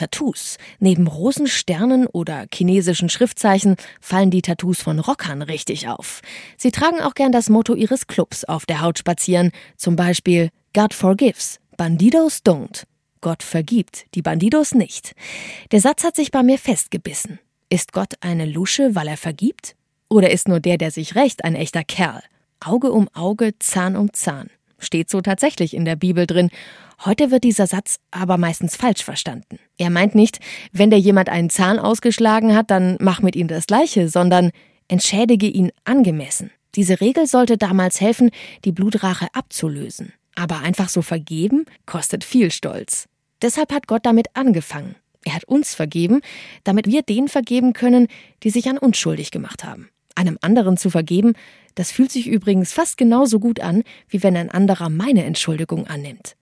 Tattoos. Neben Rosensternen oder chinesischen Schriftzeichen fallen die Tattoos von Rockern richtig auf. Sie tragen auch gern das Motto ihres Clubs auf der Haut spazieren, zum Beispiel God forgives, Bandidos don't. Gott vergibt, die Bandidos nicht. Der Satz hat sich bei mir festgebissen. Ist Gott eine Lusche, weil er vergibt? Oder ist nur der sich rächt, ein echter Kerl? Auge um Auge, Zahn um Zahn. Steht so tatsächlich in der Bibel drin. Heute wird dieser Satz aber meistens falsch verstanden. Er meint nicht, wenn dir jemand einen Zahn ausgeschlagen hat, dann mach mit ihm das Gleiche, sondern entschädige ihn angemessen. Diese Regel sollte damals helfen, die Blutrache abzulösen. Aber einfach so vergeben, kostet viel Stolz. Deshalb hat Gott damit angefangen. Er hat uns vergeben, damit wir denen vergeben können, die sich an uns schuldig gemacht haben. Einem anderen zu vergeben, das fühlt sich übrigens fast genauso gut an, wie wenn ein anderer meine Entschuldigung annimmt.